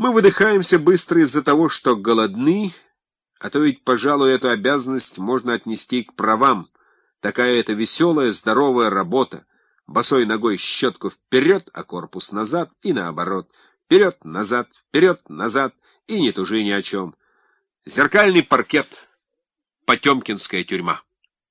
Мы выдыхаемся быстро из-за того, что голодны, а то ведь, пожалуй, эту обязанность можно отнести к правам. Такая это веселая, здоровая работа. Босой ногой щетку вперед, а корпус назад и наоборот. Вперед, назад, и не тужи ни о чем. Зеркальный паркет. Потемкинская тюрьма.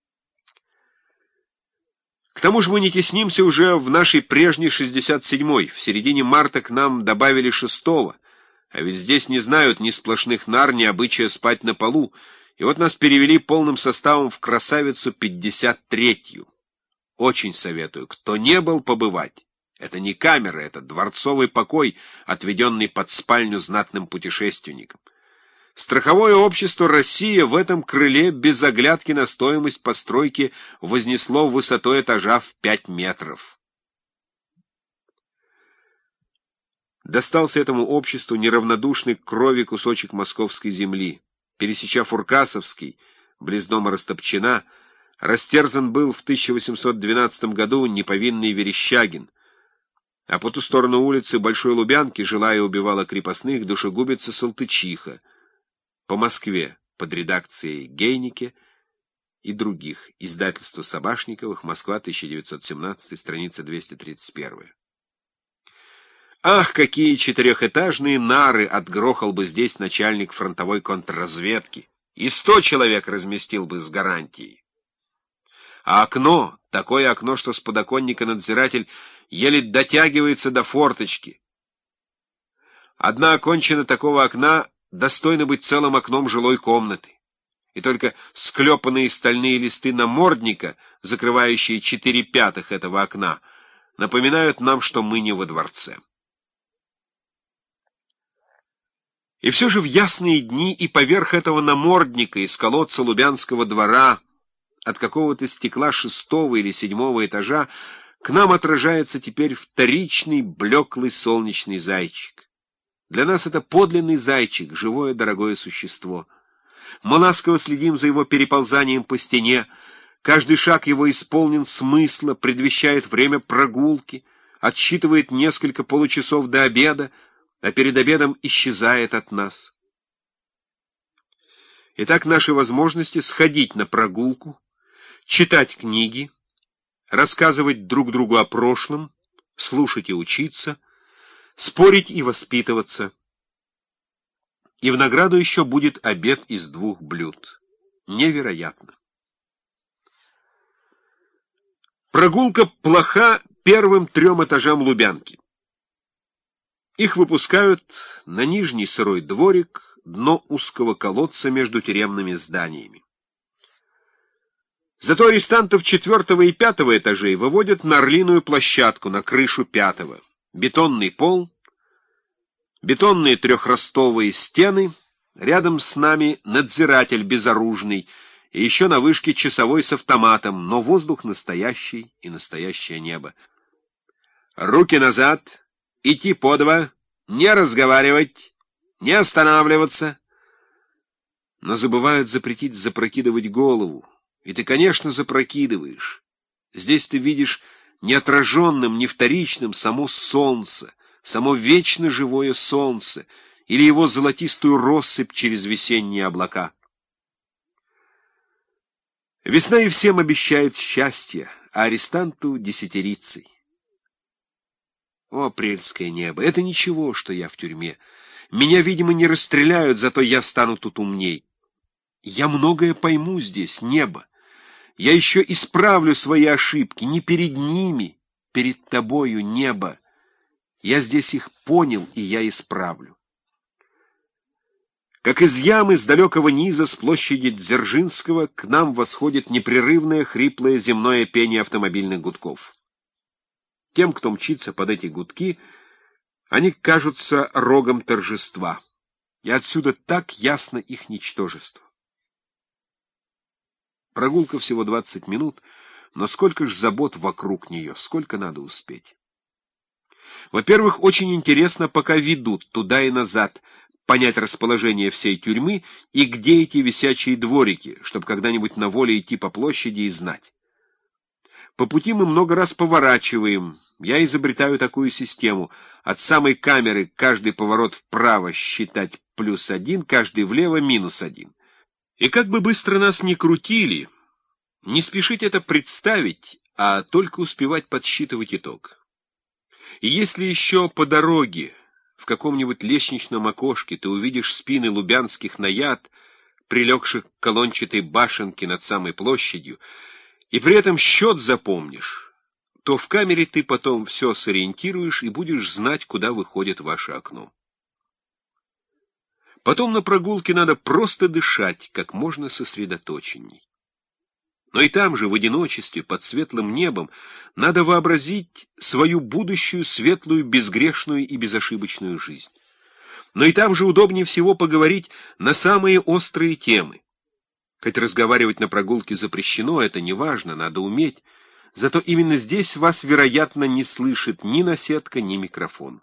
К тому же мы не теснимся уже в нашей прежней 67-й. В середине марта к нам добавили 6-го. А ведь здесь не знают ни сплошных нар, ни обычая спать на полу. И вот нас перевели полным составом в красавицу 53-ю. Очень советую, кто не был, побывать. Это не камера, это дворцовый покой, отведенный под спальню знатным путешественникам. Страховое общество «Россия» в этом крыле без оглядки на стоимость постройки вознесло высотой этажа в 5 метров. Достался этому обществу неравнодушный к крови кусочек московской земли. Пересеча Фуркасовский, близ дома Растопчина, растерзан был в 1812 году неповинный Верещагин, а по ту сторону улицы Большой Лубянки, желая убивала крепостных, душегубица Салтычиха. По Москве под редакцией Гейнике и других. Издательство Собашниковых. Москва, 1917, страница 231. Ах, какие четырехэтажные нары отгрохал бы здесь начальник фронтовой контрразведки! И 100 человек разместил бы с гарантией. А окно, такое окно, что с подоконника надзиратель еле дотягивается до форточки. Одна окончина такого окна достойно быть целым окном жилой комнаты. И только склепанные стальные листы намордника, закрывающие 4/5 этого окна, напоминают нам, что мы не во дворце. И все же в ясные дни и поверх этого намордника из колодца Лубянского двора, от какого-то стекла 6-го или 7-го этажа, к нам отражается теперь вторичный блеклый солнечный зайчик. Для нас это подлинный зайчик, живое дорогое существо. Мы ласково следим за его переползанием по стене. Каждый шаг его исполнен смысла, предвещает время прогулки, отсчитывает несколько получасов до обеда, а перед обедом исчезает от нас. Итак, наши возможности сходить на прогулку, читать книги, рассказывать друг другу о прошлом, слушать и учиться, спорить и воспитываться. И в награду еще будет обед из 2 блюд. Невероятно. Прогулка плоха первым 3 этажам Лубянки. Их выпускают на нижний сырой дворик, дно узкого колодца между тюремными зданиями. Зато арестантов 4-го и 5-го этажей выводят на орлиную площадку, на крышу 5-го. Бетонный пол, бетонные 3-ростовые стены, рядом с нами надзиратель безоружный, и еще на вышке часовой с автоматом, но воздух настоящий и настоящее небо. Руки назад, идти по 2, не разговаривать, не останавливаться. Но забывают запретить запрокидывать голову. И ты, конечно, запрокидываешь. Здесь ты видишь не отраженным, не вторичным само солнце, само вечно живое солнце или его золотистую россыпь через весенние облака. Весна и всем обещает счастье, а арестанту — десятирицей. О, апрельское небо! Это ничего, что я в тюрьме. Меня, видимо, не расстреляют, зато я стану тут умней. Я многое пойму здесь, небо. Я еще исправлю свои ошибки, не перед ними, перед тобою, небо. Я здесь их понял, и я исправлю. Как из ямы с далекого низа с площади Дзержинского к нам восходит непрерывное хриплое земное пение автомобильных гудков. Тем, кто мчится под эти гудки, они кажутся рогом торжества, и отсюда так ясно их ничтожество. Прогулка всего 20 минут, но сколько ж забот вокруг нее, сколько надо успеть. Во-первых, очень интересно, пока ведут туда и назад, понять расположение всей тюрьмы и где эти висячие дворики, чтобы когда-нибудь на воле идти по площади и знать. По пути мы много раз поворачиваем. Я изобретаю такую систему. От самой камеры каждый поворот вправо считать +1, каждый влево -1. И как бы быстро нас ни крутили, не спешить это представить, а только успевать подсчитывать итог. И если еще по дороге в каком-нибудь лестничном окошке ты увидишь спины лубянских наяд, прилегших к колончатой башенке над самой площадью, и при этом счет запомнишь, то в камере ты потом все сориентируешь и будешь знать, куда выходит ваше окно. Потом на прогулке надо просто дышать как можно сосредоточенней. Но и там же, в одиночестве, под светлым небом, надо вообразить свою будущую, светлую, безгрешную и безошибочную жизнь. Но и там же удобнее всего поговорить на самые острые темы. Хоть разговаривать на прогулке запрещено, это не важно, надо уметь. Зато именно здесь вас, вероятно, не слышит ни наседка, ни микрофон.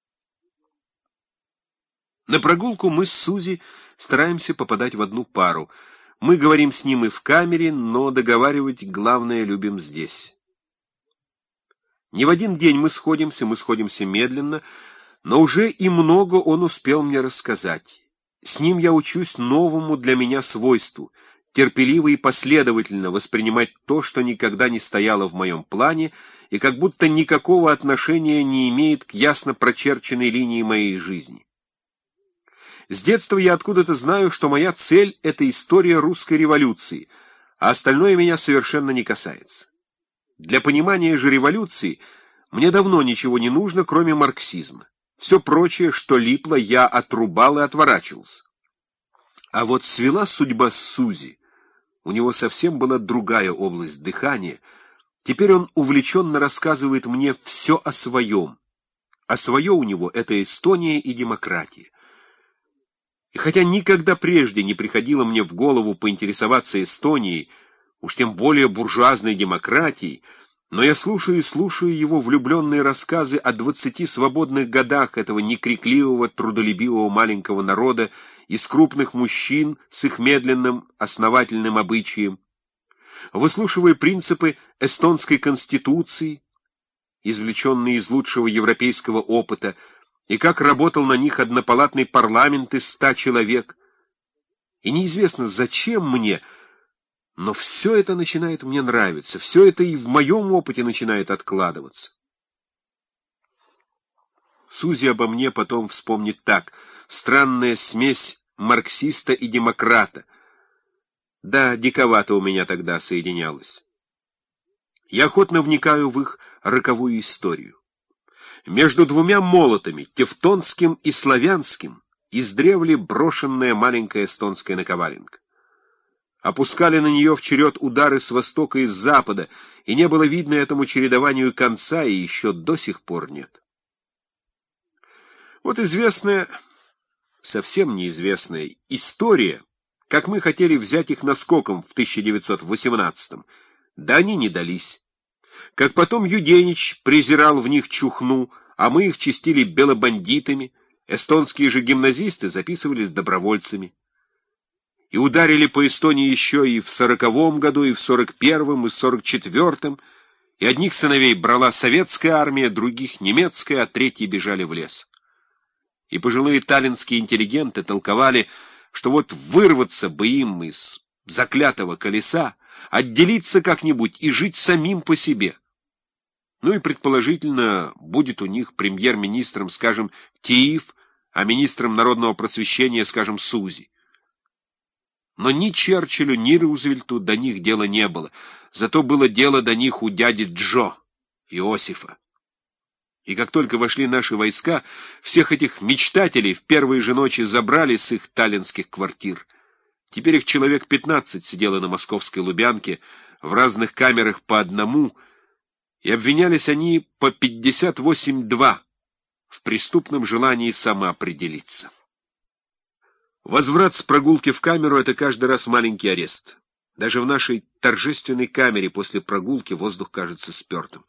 На прогулку мы с Сузи стараемся попадать в одну пару. Мы говорим с ним и в камере, но договаривать главное любим здесь. Не в один день мы сходимся медленно, но уже и много он успел мне рассказать. С ним я учусь новому для меня свойству — терпеливо и последовательно воспринимать то, что никогда не стояло в моем плане и как будто никакого отношения не имеет к ясно прочерченной линии моей жизни. С детства я откуда-то знаю, что моя цель — это история русской революции, а остальное меня совершенно не касается. Для понимания же революции мне давно ничего не нужно, кроме марксизма. Все прочее, что липло, я отрубал и отворачивался. А вот свела судьба с Сузи. У него совсем была другая область дыхания. Теперь он увлеченно рассказывает мне все о своем. А свое у него — это Эстония и демократия. И хотя никогда прежде не приходило мне в голову поинтересоваться Эстонией, уж тем более буржуазной демократией, но я слушаю и слушаю его влюбленные рассказы о 20 свободных годах этого некрикливого, трудолюбивого маленького народа из крупных мужчин с их медленным, основательным обычаем, выслушивая принципы эстонской конституции, извлеченные из лучшего европейского опыта, и как работал на них однопалатный парламент из 100 человек. И неизвестно, зачем мне, но все это начинает мне нравиться, все это и в моем опыте начинает откладываться. Сузи обо мне потом вспомнит так: странная смесь марксиста и демократа. Да, диковато у меня тогда соединялось. Я охотно вникаю в их роковую историю. Между двумя молотами, тевтонским и славянским, издревле брошенная маленькая эстонская наковаленка. Опускали на нее в черед удары с востока и с запада, и не было видно этому чередованию конца, и еще до сих пор нет. Вот известная, совсем неизвестная история, как мы хотели взять их наскоком в 1918-м, да они не дались. Как потом Юденич презирал в них чухну, а мы их чистили белобандитами, эстонские же гимназисты записывались добровольцами. И ударили по Эстонии еще и в 40-м году, и в 41-м, и в 44-м, и одних сыновей брала советская армия, других — немецкая, а третьи бежали в лес. И пожилые таллинские интеллигенты толковали, что вот вырваться бы им из заклятого колеса, отделиться как-нибудь и жить самим по себе. Ну и, предположительно, будет у них премьер-министром, скажем, Тиев, а министром народного просвещения, скажем, Сузи. Но ни Черчиллю, ни Рузвельту до них дела не было, зато было дело до них у дяди Джо, Иосифа. И как только вошли наши войска, всех этих мечтателей в первые же ночи забрали с их таллинских квартир. Теперь их человек 15 сидело на московской Лубянке, в разных камерах по одному, и обвинялись они по 58-2 в преступном желании самоопределиться. Возврат с прогулки в камеру — это каждый раз маленький арест. Даже в нашей торжественной камере после прогулки воздух кажется спертым.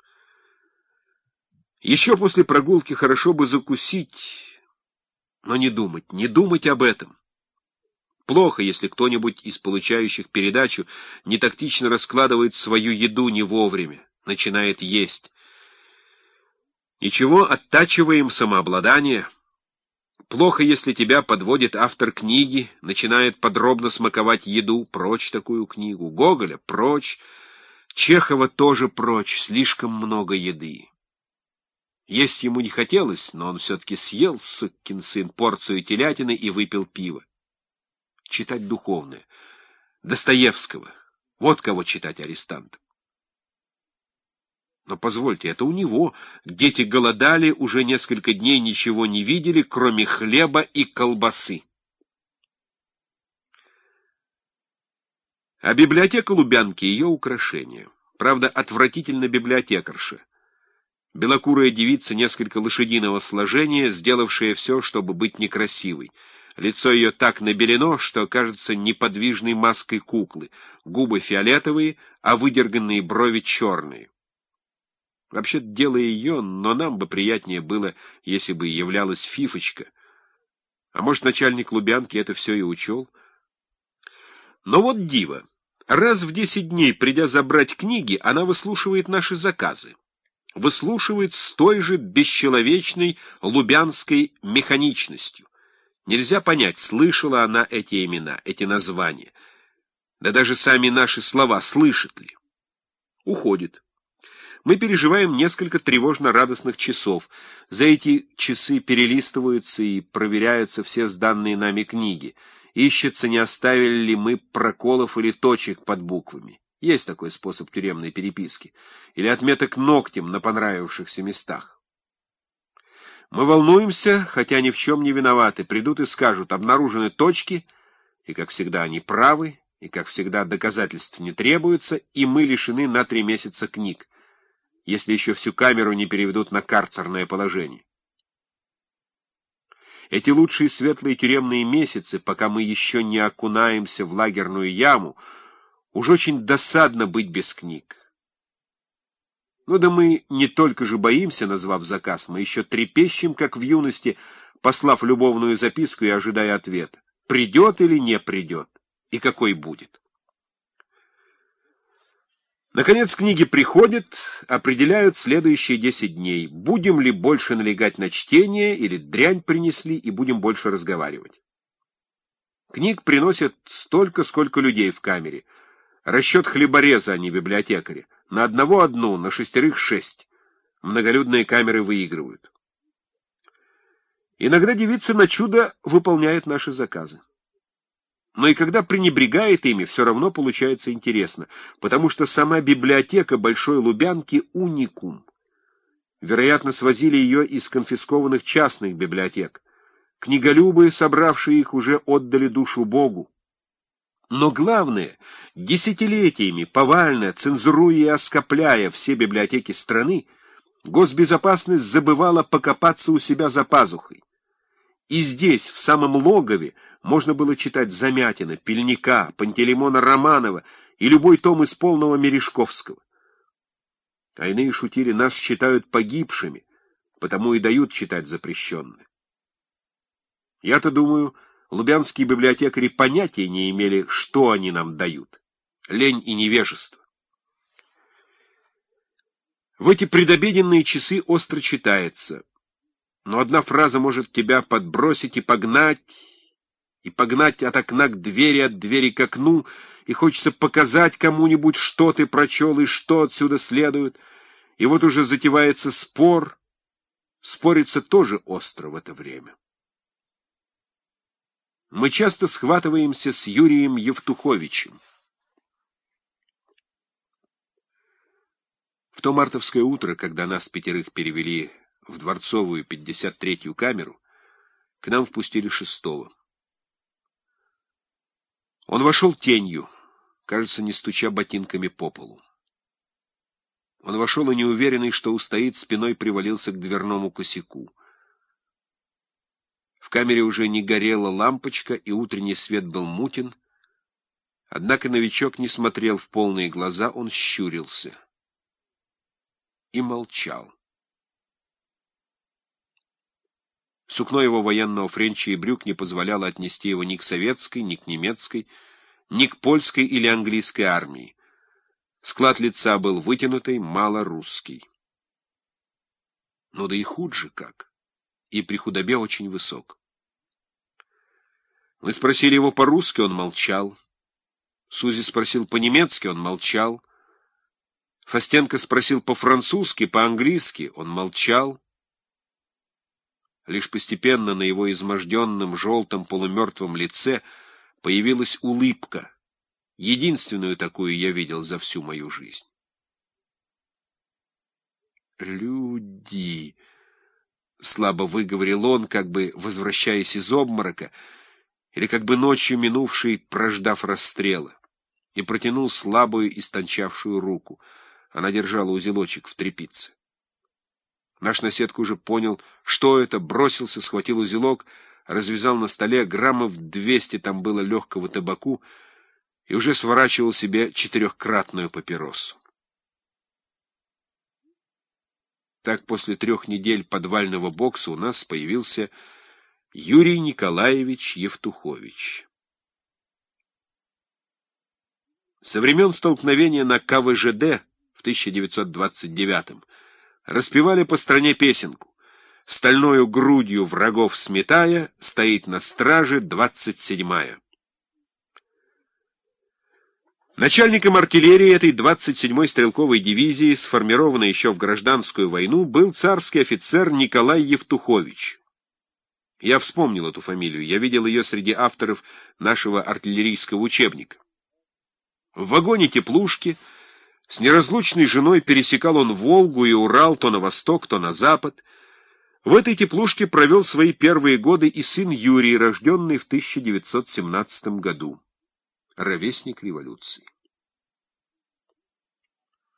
Еще после прогулки хорошо бы закусить, но не думать об этом. Плохо, если кто-нибудь из получающих передачу не тактично раскладывает свою еду не вовремя. начинает есть. Ничего, оттачиваем самообладание. Плохо, если тебя подводит автор книги, начинает подробно смаковать еду. Прочь такую книгу. Гоголя — прочь. Чехова тоже прочь. Слишком много еды. Есть ему не хотелось, но он все-таки съел, сукин сын, порцию телятины и выпил пиво. Читать духовное. Достоевского. Вот кого читать арестантам. Но позвольте, это у него. Дети голодали, уже несколько дней ничего не видели, кроме хлеба и колбасы. А библиотека Лубянки — ее украшение. Правда, отвратительно библиотекарша. Белокурая девица несколько лошадиного сложения, сделавшая все, чтобы быть некрасивой. Лицо ее так набелено, что кажется неподвижной маской куклы. Губы фиолетовые, а выдерганные брови черные. Вообще-то дело ее, но нам бы приятнее было, если бы являлась Фифочка. А может, начальник Лубянки это все и учел? Но вот диво. Раз в 10 дней, придя забрать книги, она выслушивает наши заказы. Выслушивает с той же бесчеловечной лубянской механичностью. Нельзя понять, слышала она эти имена, эти названия. Да даже сами наши слова слышит ли. Уходит. Мы переживаем несколько тревожно-радостных часов. За эти часы перелистываются и проверяются все сданные нами книги. Ищется, не оставили ли мы проколов или точек под буквами. Есть такой способ тюремной переписки. Или отметок ногтем на понравившихся местах. Мы волнуемся, хотя ни в чем не виноваты. Придут и скажут: обнаружены точки, и, как всегда, они правы, и, как всегда, доказательств не требуется, и мы лишены на 3 месяца книг, если еще всю камеру не переведут на карцерное положение. Эти лучшие светлые тюремные месяцы, пока мы еще не окунаемся в лагерную яму, уж очень досадно быть без книг. Ну да мы не только же боимся, назвав заказ, мы еще трепещем, как в юности, послав любовную записку и ожидая ответа. Придет или не придет, и какой будет. Наконец книги приходят, определяют следующие 10 дней. Будем ли больше налегать на чтение, или дрянь принесли, и будем больше разговаривать. Книг приносят столько, сколько людей в камере. Расчет хлебореза, а не библиотекаря. На одного одну, на 6 — 6. Многолюдные камеры выигрывают. Иногда девица на чудо выполняет наши заказы. Но и когда пренебрегает ими, все равно получается интересно, потому что сама библиотека Большой Лубянки — уникум. Вероятно, свозили ее из конфискованных частных библиотек. Книголюбы, собравшие их, уже отдали душу Богу. Но главное, десятилетиями, повально, цензуруя и оскопляя все библиотеки страны, госбезопасность забывала покопаться у себя за пазухой. И здесь, в самом логове, можно было читать Замятина, Пельника, Пантелеймона Романова и любой том из полного Мережковского. А иные шутили: нас считают погибшими, потому и дают читать запрещенное. Я-то думаю, лубянские библиотекари понятия не имели, что они нам дают. Лень и невежество. В эти предобеденные часы остро читается. Но одна фраза может тебя подбросить и погнать от окна к двери, от двери к окну, и хочется показать кому-нибудь, что ты прочел и что отсюда следует. И вот уже затевается спор. Спориться тоже остро в это время. Мы часто схватываемся с Юрием Евтуховичем. В то мартовское утро, когда нас 5 перевели в Дворцовую 53-ю камеру, к нам впустили 6-го. Он вошел тенью, кажется, не стуча ботинками по полу. Он вошел и неуверенный, что устоит, спиной привалился к дверному косяку. В камере уже не горела лампочка, и утренний свет был мутен. Однако новичок не смотрел в полные глаза, он щурился и молчал. Сукно его военного френча и брюк не позволяло отнести его ни к советской, ни к немецкой, ни к польской или английской армии. Склад лица был вытянутый, малорусский. Ну да и худ же как, и при худобе очень высок. Мы спросили его по-русски, он молчал. Сузи спросил по-немецки, он молчал. Фастенко спросил по-французски, по-английски, он молчал. Лишь постепенно на его изможденном, желтом, полумертвом лице появилась улыбка. Единственную такую я видел за всю мою жизнь. «Люди!» — слабо выговорил он, как бы возвращаясь из обморока, или как бы ночью минувшей, прождав расстрела, и протянул слабую, истончавшую руку. Она держала узелочек в тряпице. Наш наседка уже понял, что это, бросился, схватил узелок, развязал на столе, граммов 200 там было легкого табаку, и уже сворачивал себе 4-кратную папиросу. Так после 3 недель подвального бокса у нас появился Юрий Николаевич Евтухович. Со времен столкновения на КВЖД в 1929-м распевали по стране песенку: «Стальною грудью врагов сметая, стоит на страже 27-я». Начальником артиллерии этой 27-й стрелковой дивизии, сформированной еще в гражданскую войну, был царский офицер Николай Евтухович. Я вспомнил эту фамилию, я видел ее среди авторов нашего артиллерийского учебника. В вагоне теплушки с неразлучной женой пересекал он Волгу и Урал то на восток, то на запад. В этой теплушке провел свои первые годы и сын Юрий, рожденный в 1917 году. Ровесник революции.